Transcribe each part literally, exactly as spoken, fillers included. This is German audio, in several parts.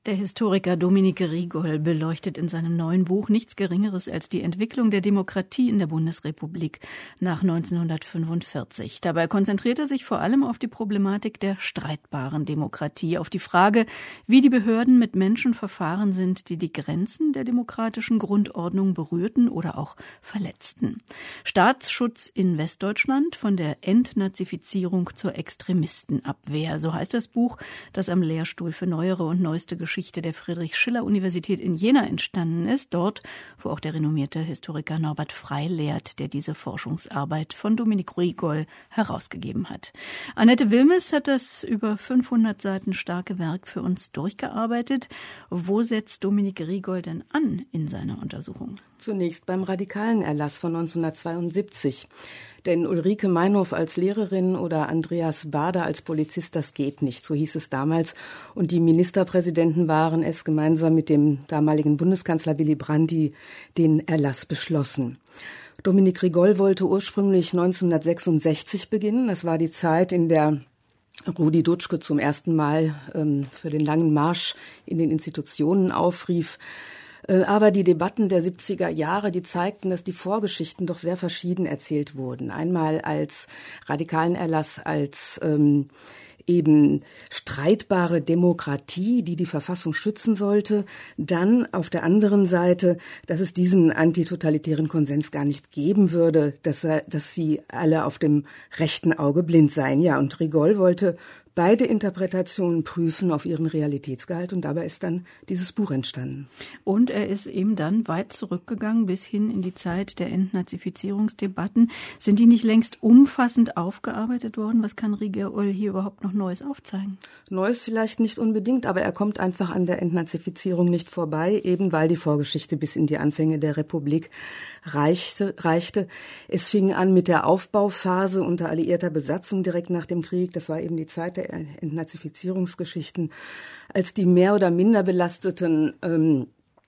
Der Historiker Dominik Rigol beleuchtet in seinem neuen Buch nichts Geringeres als die Entwicklung der Demokratie in der Bundesrepublik nach neunzehnhundertfünfundvierzig. Dabei konzentriert er sich vor allem auf die Problematik der streitbaren Demokratie, auf die Frage, wie die Behörden mit Menschen verfahren sind, die die Grenzen der demokratischen Grundordnung berührten oder auch verletzten. Staatsschutz in Westdeutschland, von der Entnazifizierung zur Extremistenabwehr. So heißt das Buch, das am Lehrstuhl für neuere und neueste Geschichte Geschichte der Friedrich-Schiller-Universität in Jena entstanden ist, dort, wo auch der renommierte Historiker Norbert Frey lehrt, der diese Forschungsarbeit von Dominik Rigol herausgegeben hat. Annette Wilmes hat das über fünfhundert Seiten starke Werk für uns durchgearbeitet. Wo setzt Dominik Rigol denn an in seiner Untersuchung? Zunächst beim radikalen Erlass von neunzehnhundertzweiundsiebzig. Denn Ulrike Meinhof als Lehrerin oder Andreas Baader als Polizist, das geht nicht, so hieß es damals. Und die Ministerpräsidenten waren es gemeinsam mit dem damaligen Bundeskanzler Willy Brandt, die den Erlass beschlossen. Dominik Rigol wollte ursprünglich neunzehnhundertsechsundsechzig beginnen. Das war die Zeit, in der Rudi Dutschke zum ersten Mal ähm, für den langen Marsch in den Institutionen aufrief. Aber die Debatten der siebziger Jahre, die zeigten, dass die Vorgeschichten doch sehr verschieden erzählt wurden. Einmal als radikalen Erlass, als ähm, eben streitbare Demokratie, die die Verfassung schützen sollte. Dann auf der anderen Seite, dass es diesen antitotalitären Konsens gar nicht geben würde, dass, er, dass sie alle auf dem rechten Auge blind seien. Ja, und Rigol wollte beide Interpretationen prüfen auf ihren Realitätsgehalt und dabei ist dann dieses Buch entstanden. Und er ist eben dann weit zurückgegangen bis hin in die Zeit der Entnazifizierungsdebatten. Sind die nicht längst umfassend aufgearbeitet worden? Was kann Rigol hier überhaupt noch Neues aufzeigen? Neues vielleicht nicht unbedingt, aber er kommt einfach an der Entnazifizierung nicht vorbei, eben weil die Vorgeschichte bis in die Anfänge der Republik reichte. reichte. Es fing an mit der Aufbauphase unter alliierter Besatzung direkt nach dem Krieg. Das war eben die Zeit der Entnazifizierungsgeschichten, als die mehr oder minder belasteten ähm,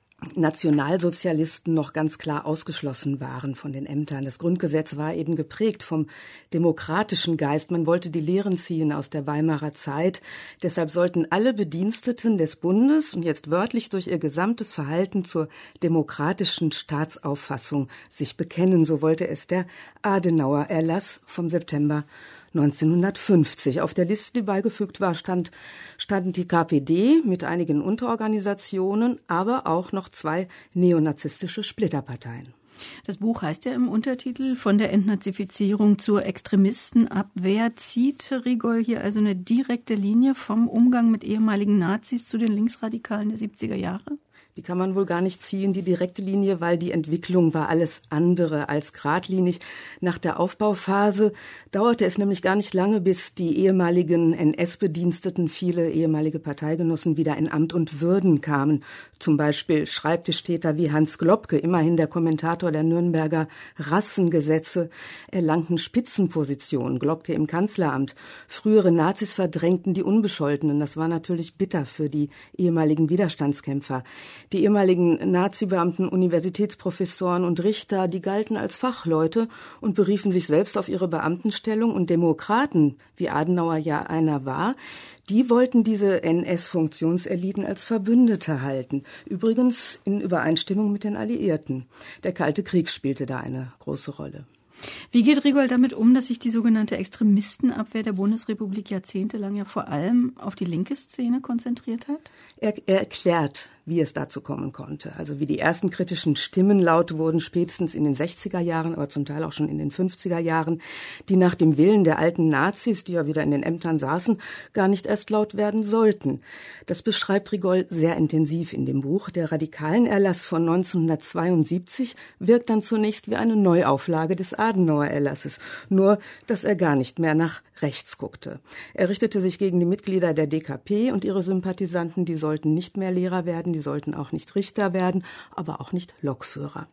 Nationalsozialisten noch ganz klar ausgeschlossen waren von den Ämtern. Das Grundgesetz war eben geprägt vom demokratischen Geist. Man wollte die Lehren ziehen aus der Weimarer Zeit. Deshalb sollten alle Bediensteten des Bundes und jetzt wörtlich durch ihr gesamtes Verhalten zur demokratischen Staatsauffassung sich bekennen. So wollte es der Adenauer-Erlass vom September neunzehnhundertfünfzig. Auf der Liste, die beigefügt war, stand, standen die K P D mit einigen Unterorganisationen, aber auch noch zwei neonazistische Splitterparteien. Das Buch heißt ja im Untertitel von der Entnazifizierung zur Extremistenabwehr. Zieht Rigol hier also eine direkte Linie vom Umgang mit ehemaligen Nazis zu den Linksradikalen der siebziger Jahre? Die kann man wohl gar nicht ziehen, die direkte Linie, weil die Entwicklung war alles andere als geradlinig. Nach der Aufbauphase dauerte es nämlich gar nicht lange, bis die ehemaligen N S-Bediensteten, viele ehemalige Parteigenossen, wieder in Amt und Würden kamen. Zum Beispiel Schreibtischtäter wie Hans Globke, immerhin der Kommentator der Nürnberger Rassengesetze, erlangten Spitzenpositionen. Globke im Kanzleramt. Frühere Nazis verdrängten die Unbescholtenen. Das war natürlich bitter für die ehemaligen Widerstandskämpfer. Die ehemaligen Nazi-Beamten, Universitätsprofessoren und Richter, die galten als Fachleute und beriefen sich selbst auf ihre Beamtenstellung. Und Demokraten, wie Adenauer ja einer war, die wollten diese N S-Funktionseliten als Verbündete halten. Übrigens in Übereinstimmung mit den Alliierten. Der Kalte Krieg spielte da eine große Rolle. Wie geht Rigol damit um, dass sich die sogenannte Extremistenabwehr der Bundesrepublik jahrzehntelang ja vor allem auf die linke Szene konzentriert hat? Er, er erklärt, wie es dazu kommen konnte. Also wie die ersten kritischen Stimmen laut wurden, spätestens in den sechziger Jahren, aber zum Teil auch schon in den fünfziger Jahren, die nach dem Willen der alten Nazis, die ja wieder in den Ämtern saßen, gar nicht erst laut werden sollten. Das beschreibt Rigol sehr intensiv in dem Buch. Der radikalen Erlass von neunzehnhundertzweiundsiebzig wirkt dann zunächst wie eine Neuauflage des Adenauer-Erlasses, nur dass er gar nicht mehr nach rechts guckte. Er richtete sich gegen die Mitglieder der D K P und ihre Sympathisanten, die sollten nicht mehr Lehrer werden, die sollten auch nicht Richter werden, aber auch nicht Lokführer.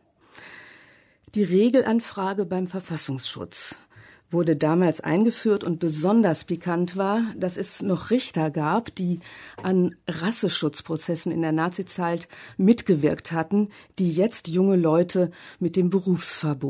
Die Regelanfrage beim Verfassungsschutz wurde damals eingeführt und besonders pikant war, dass es noch Richter gab, die an Rasseschutzprozessen in der Nazizeit mitgewirkt hatten, die jetzt junge Leute mit dem Berufsverbot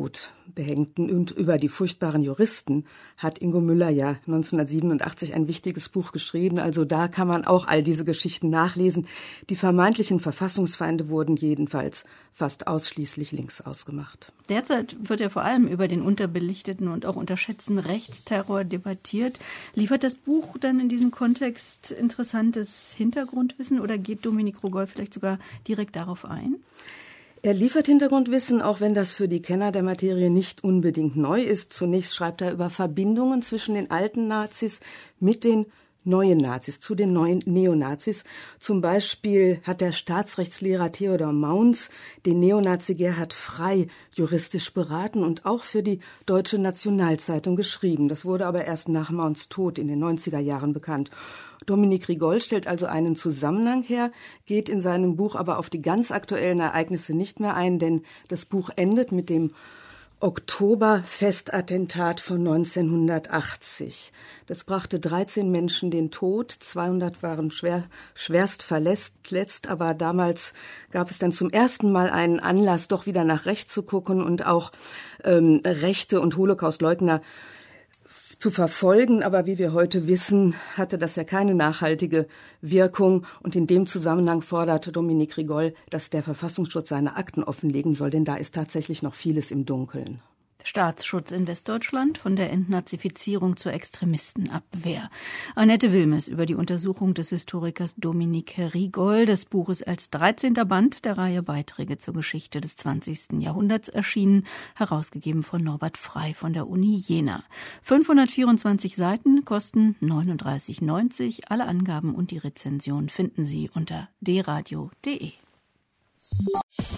Behängten und über die furchtbaren Juristen hat Ingo Müller ja neunzehnhundertsiebenundachtzig ein wichtiges Buch geschrieben. Also da kann man auch all diese Geschichten nachlesen. Die vermeintlichen Verfassungsfeinde wurden jedenfalls fast ausschließlich links ausgemacht. Derzeit wird ja vor allem über den unterbelichteten und auch unterschätzten Rechtsterror debattiert. Liefert das Buch dann in diesem Kontext interessantes Hintergrundwissen oder geht Dominik Rogol vielleicht sogar direkt darauf ein? Er liefert Hintergrundwissen, auch wenn das für die Kenner der Materie nicht unbedingt neu ist. Zunächst schreibt er über Verbindungen zwischen den alten Nazis mit den neuen Nazis, zu den neuen Neonazis. Zum Beispiel hat der Staatsrechtslehrer Theodor Mauns den Neonazi Gerhard Frey juristisch beraten und auch für die Deutsche Nationalzeitung geschrieben. Das wurde aber erst nach Mauns Tod in den neunziger Jahren bekannt. Dominik Rigol stellt also einen Zusammenhang her, geht in seinem Buch aber auf die ganz aktuellen Ereignisse nicht mehr ein, denn das Buch endet mit dem Oktoberfestattentat von neunzehnhundertachtzig. Das brachte dreizehn Menschen den Tod, zweihundert waren schwer, schwerst verletzt, aber damals gab es dann zum ersten Mal einen Anlass, doch wieder nach rechts zu gucken und auch ähm, Rechte und Holocaustleugner zu verfolgen. Aber wie wir heute wissen, hatte das ja keine nachhaltige Wirkung. Und in dem Zusammenhang fordert Dominik Rigol, dass der Verfassungsschutz seine Akten offenlegen soll, denn da ist tatsächlich noch vieles im Dunkeln. Staatsschutz in Westdeutschland, von der Entnazifizierung zur Extremistenabwehr. Annette Wilmes über die Untersuchung des Historikers Dominik Rigol. Das Buch ist als dreizehnter Band der Reihe Beiträge zur Geschichte des zwanzigsten Jahrhunderts erschienen, herausgegeben von Norbert Frey von der Uni Jena. fünfhundertvierundzwanzig Seiten, kosten neununddreißig neunzig. Alle Angaben und die Rezension finden Sie unter d radio punkt d e.